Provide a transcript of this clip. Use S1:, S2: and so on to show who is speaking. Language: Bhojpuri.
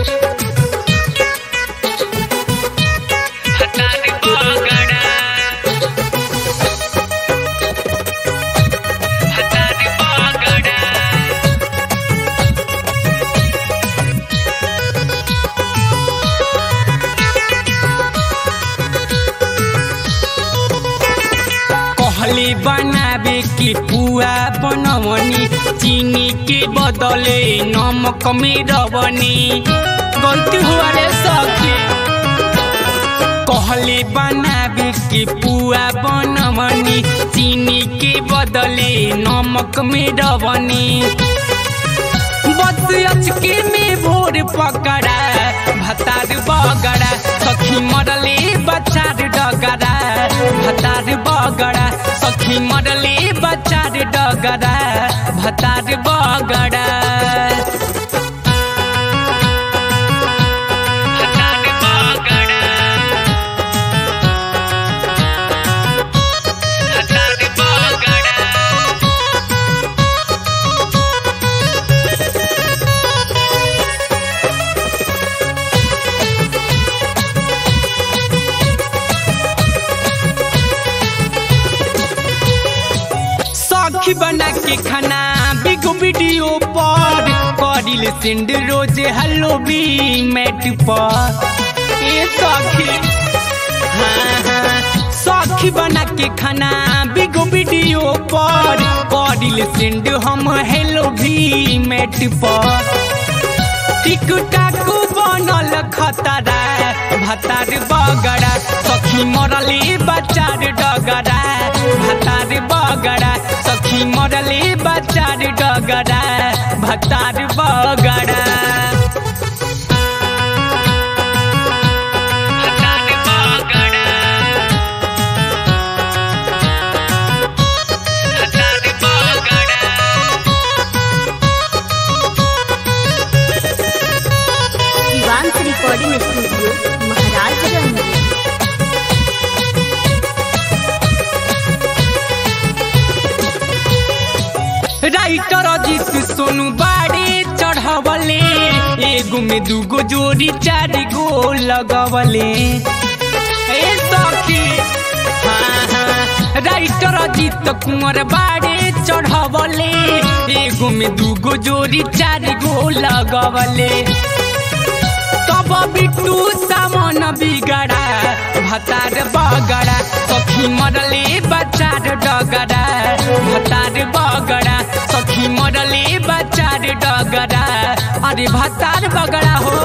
S1: बनावे के पुआ बनवनी चीनी के बदले नमक में रवनी गलती हुआ रे सखी। कहले बनावे के पुआ बनवनी चीनी के बदले नमक में रवनी बस अचके में भोर पकड़ा भतार बगड़ा सखी मरले बचार डगरा भतार बगड़ा सखी मरले बचार डगरा भतार बगड़ा सखी बना के खाना बिगो वीडियो पर करिल सेंड रोज हेलो भी मैट पर ए सखी हाँ सखी बना के खाना बिगो वीडियो पर करिल सेंड हम हेलो भी मैट पर टिकटाक बनल खतरा भतार बगड़ा सखी मरले बचार डगरा भतार बगड़ा सखी मरले बचार डगरा भतार बगड़ा
S2: recording studio Maharajganj.
S1: Writer Ajit Sonu बाड़े चढ़वले एगो में दूगो जोड़ी चार गो लगवले ए सखी हाँ राइटर अजीत कुंवर बाड़े चढ़वले एगो में दूगो जोड़ी चार गो लगवले तब बिट्टू सामन बिगड़ा भतार बगड़ा सखी मरले बचार डगरा भतार बगड़ा सखी मरले बचार डगरा अरे भतार बगड़ा हो।